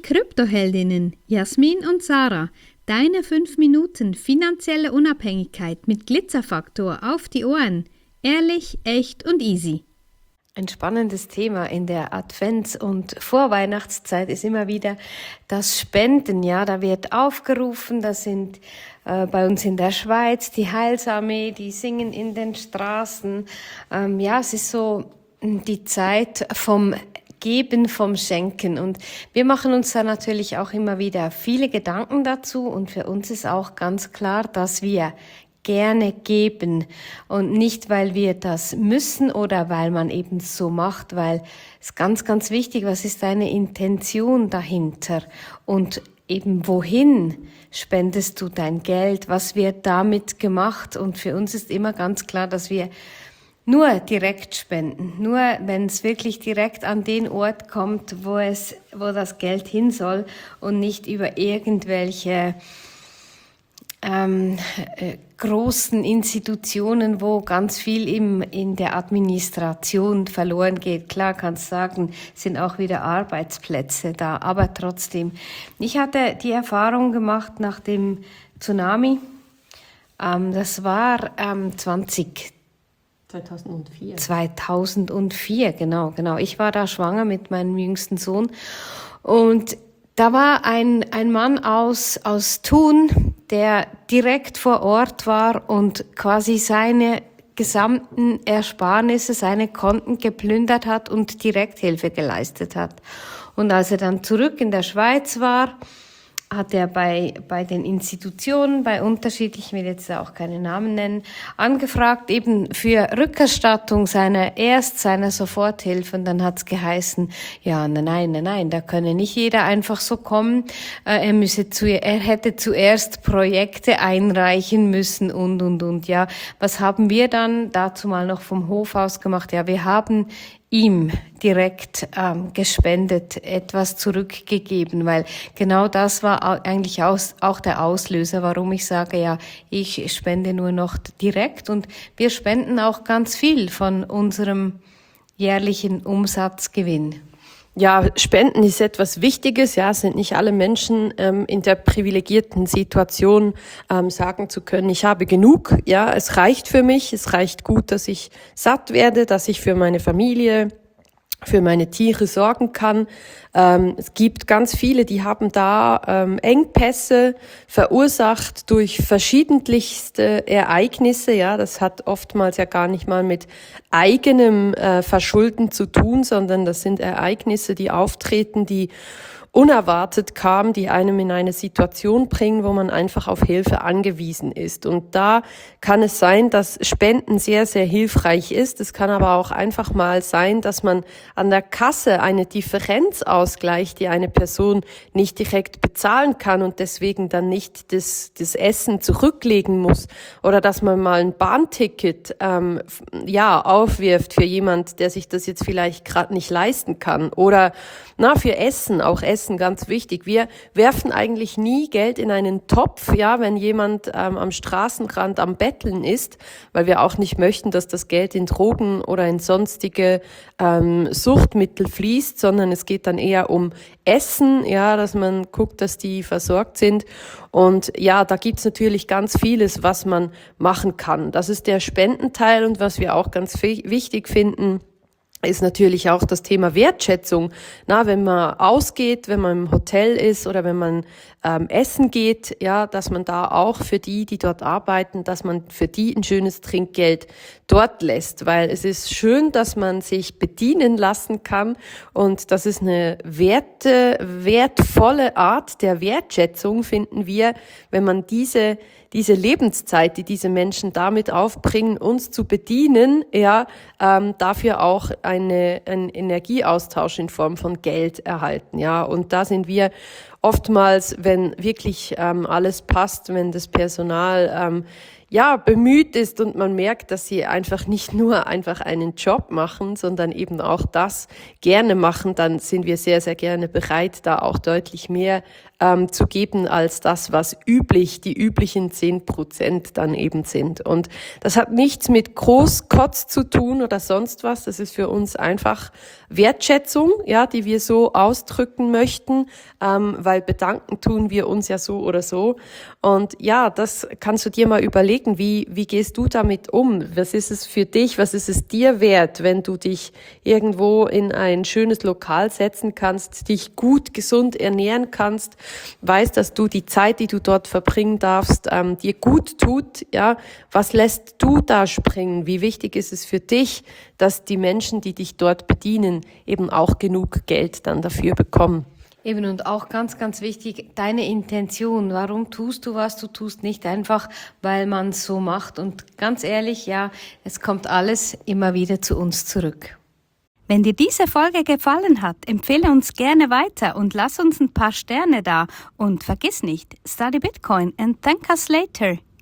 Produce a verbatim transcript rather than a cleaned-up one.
Kryptoheldinnen Jasmin und Sarah. Deine fünf Minuten finanzielle Unabhängigkeit mit Glitzerfaktor auf die Ohren. Ehrlich, echt und easy. Ein spannendes Thema in der Advents- und Vorweihnachtszeit ist immer wieder das Spenden. Ja, da wird aufgerufen, das sind äh, bei uns in der Schweiz die Heilsarmee, die singen in den Straßen. Ähm, ja, es ist so die Zeit vom Geben, vom Schenken. Und wir machen uns da natürlich auch immer wieder viele Gedanken dazu. Und für uns ist auch ganz klar, dass wir gerne geben und nicht, weil wir das müssen oder weil man eben so macht, weil es ganz, ganz wichtig, was ist deine Intention dahinter und eben wohin spendest du dein Geld, was wird damit gemacht, und für uns ist immer ganz klar, dass wir nur direkt spenden, nur wenn es wirklich direkt an den Ort kommt, wo es, wo das Geld hin soll und nicht über irgendwelche Ähm, äh, großen Institutionen, wo ganz viel im, in der Administration verloren geht. Klar, kannst sagen, sind auch wieder Arbeitsplätze da, aber trotzdem. Ich hatte die Erfahrung gemacht nach dem Tsunami, ähm, das war ähm, zwanzig zweitausendvier. zweitausendvier, genau, genau. Ich war da schwanger mit meinem jüngsten Sohn und da war ein, ein Mann aus, aus Thun, der direkt vor Ort war und quasi seine gesamten Ersparnisse, seine Konten geplündert hat und Direkthilfe geleistet hat. Und als er dann zurück in der Schweiz war, hat er bei, bei den Institutionen, bei unterschiedlichen, ich will jetzt auch keine Namen nennen, angefragt, eben für Rückerstattung seiner Erst-, seiner Soforthilfe. Und dann hat's geheißen, ja, nein, nein, nein, nein, da könne nicht jeder einfach so kommen. Äh, er müsse zu, er hätte zuerst Projekte einreichen müssen und, und, und, ja. Was haben wir dann dazu mal noch vom Hof aus gemacht? Ja, wir haben ihm direkt ähm, gespendet, etwas zurückgegeben, weil genau das war eigentlich aus, auch der Auslöser, warum ich sage, ja, ich spende nur noch direkt, und wir spenden auch ganz viel von unserem jährlichen Umsatzgewinn. Ja, Spenden ist etwas Wichtiges. Ja, es sind nicht alle Menschen ähm, in der privilegierten Situation, ähm, sagen zu können, ich habe genug. Ja, es reicht für mich. Es reicht gut, dass ich satt werde, dass ich für meine Familie, für meine Tiere sorgen kann. Ähm, es gibt ganz viele, die haben da ähm, Engpässe verursacht durch verschiedentlichste Ereignisse. Ja, das hat oftmals ja gar nicht mal mit eigenem äh, Verschulden zu tun, sondern das sind Ereignisse, die auftreten, die unerwartet kamen, die einem in eine Situation bringen, wo man einfach auf Hilfe angewiesen ist. Und da kann es sein, dass Spenden sehr, sehr hilfreich ist. Es kann aber auch einfach mal sein, dass man an der Kasse eine Differenz ausgleicht, die eine Person nicht direkt bezahlen kann und deswegen dann nicht das, das Essen zurücklegen muss. Oder dass man mal ein Bahnticket ähm, ja aufwirft für jemand, der sich das jetzt vielleicht gerade nicht leisten kann. Oder na für Essen, auch Essen. Ganz wichtig. Wir werfen eigentlich nie Geld in einen Topf, ja, wenn jemand ähm, am Straßenrand am Betteln ist, weil wir auch nicht möchten, dass das Geld in Drogen oder in sonstige ähm, Suchtmittel fließt, sondern es geht dann eher um Essen, ja, dass man guckt, dass die versorgt sind. Und ja, da gibt's natürlich ganz vieles, was man machen kann. Das ist der Spendenteil, und was wir auch ganz f- wichtig finden, ist natürlich auch das Thema Wertschätzung. Na, wenn man ausgeht, wenn man im Hotel ist oder wenn man ähm, essen geht, ja, dass man da auch für die, die dort arbeiten, dass man für die ein schönes Trinkgeld dort lässt, weil es ist schön, dass man sich bedienen lassen kann, und das ist eine werte, wertvolle Art der Wertschätzung, finden wir, wenn man diese diese Lebenszeit, die diese Menschen damit aufbringen, uns zu bedienen, ja, ähm, dafür auch eine, einen Energieaustausch in Form von Geld erhalten, ja. Und da sind wir oftmals, wenn wirklich ähm, alles passt, wenn das Personal ähm, ja, bemüht ist und man merkt, dass sie einfach nicht nur einfach einen Job machen, sondern eben auch das gerne machen, dann sind wir sehr, sehr gerne bereit, da auch deutlich mehr ähm, zu geben als das, was üblich, die üblichen zehn Prozent dann eben sind. Und das hat nichts mit Großkotz zu tun oder sonst was. Das ist für uns einfach Wertschätzung, ja, die wir so ausdrücken möchten, ähm, weil bedanken tun wir uns ja so oder so. Und ja, das kannst du dir mal überlegen. Wie, wie gehst du damit um? Was ist es für dich? Was ist es dir wert, wenn du dich irgendwo in ein schönes Lokal setzen kannst, dich gut, gesund ernähren kannst, weißt, dass du die Zeit, die du dort verbringen darfst, ähm, dir gut tut, ja? Was lässt du da springen? Wie wichtig ist es für dich, dass die Menschen, die dich dort bedienen, eben auch genug Geld dann dafür bekommen? Eben, und auch ganz, ganz wichtig, deine Intention. Warum tust du, was du tust? Nicht einfach, weil man es so macht. Und ganz ehrlich, ja, es kommt alles immer wieder zu uns zurück. Wenn dir diese Folge gefallen hat, empfehle uns gerne weiter und lass uns ein paar Sterne da. Und vergiss nicht, study Bitcoin and thank us later.